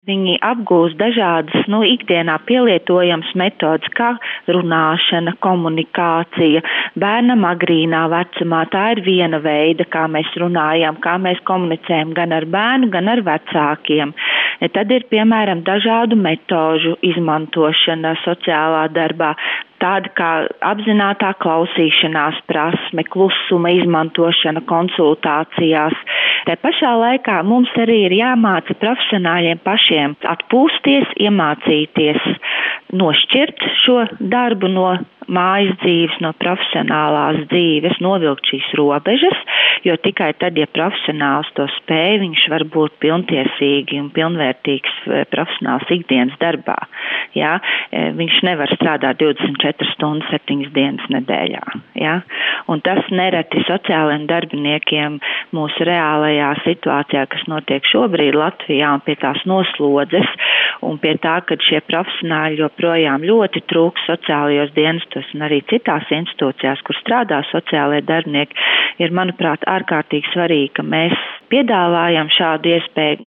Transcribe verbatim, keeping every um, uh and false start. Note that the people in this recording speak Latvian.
Viņi apgūst dažādas, nu, ikdienā pielietojamas metodas, kā runāšana, komunikācija, bērnam agrīnā vecumā. Tā ir viena veida, kā mēs runājam, kā mēs komunicējam gan ar bērnu, gan ar vecākiem. Tad ir, piemēram, dažādu metožu izmantošana sociālā darbā. Tāda kā apzinātā klausīšanās prasme, klusuma izmantošana konsultācijās. Te pašā laikā mums arī ir jāmāca profesionāļiem pašiem atpūsties, iemācīties nošķirt šo darbu no mājas dzīves, no profesionālās dzīves, novilkt šīs robežas, jo tikai tad, ja profesionāls to spēj, viņš var būt pilntiesīgi un pilnvērtīgs profesionāls ikdienas darbā. Ja? Viņš nevar strādāt divdesmit četras stundas, septiņas dienas nedēļā. Ja? Un tas nereti sociālajiem darbiniekiem mūsu reālajā situācijā, kas notiek šobrīd Latvijā un pie tās noslodzes un pie tā, ka šie profesionāļi joprojām ļoti trūks sociālajos dienestos un arī citās institūcijās, kur strādā sociālajie darbinieki, ir, manuprāt, ārkārtīgi svarīgi, ka mēs piedāvājam šādu iespēju.